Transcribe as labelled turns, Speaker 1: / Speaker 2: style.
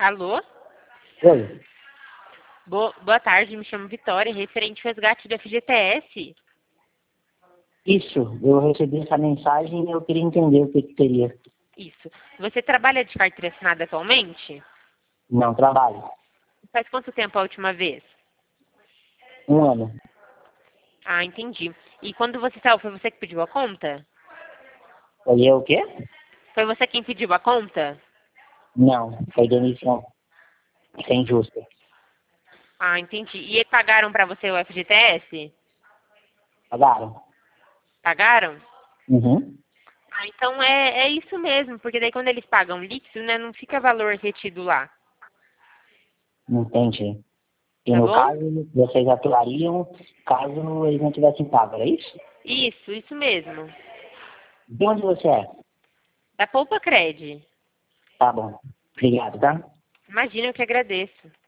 Speaker 1: Alô?
Speaker 2: Oi,
Speaker 1: Boa tarde, me chamo Vitória, referente ao resgate do FGTS.
Speaker 2: isso, eu recebi essa mensagem e eu queria entender o que que seria.
Speaker 1: Isso. Você trabalha de carteira assinada atualmente?
Speaker 2: Não trabalho.
Speaker 1: Faz quanto tempo a última vez?
Speaker 2: 1 ano.
Speaker 1: Ah, entendi. E quando você saiu, foi você que pediu a conta?
Speaker 2: Foi eu o quê?
Speaker 1: Foi você quem pediu a conta?
Speaker 2: Não, foi demissão. Sem justa.
Speaker 1: Ah, entendi. E pagaram pra você o FGTS?
Speaker 2: Pagaram?
Speaker 1: Pagaram?
Speaker 2: Uhum.
Speaker 1: Ah, então é isso mesmo, porque daí quando eles pagam líquido, né, não fica valor retido lá,
Speaker 2: Entendi. E
Speaker 1: tá
Speaker 2: no
Speaker 1: bom?
Speaker 2: caso, vocês atuariam caso eles não tivessem pago, era isso?
Speaker 1: Isso mesmo.
Speaker 2: De onde você é?
Speaker 1: Da Poupa Cred.
Speaker 2: Tá bom. Obrigado, tá?
Speaker 1: Imagina, eu que agradeço.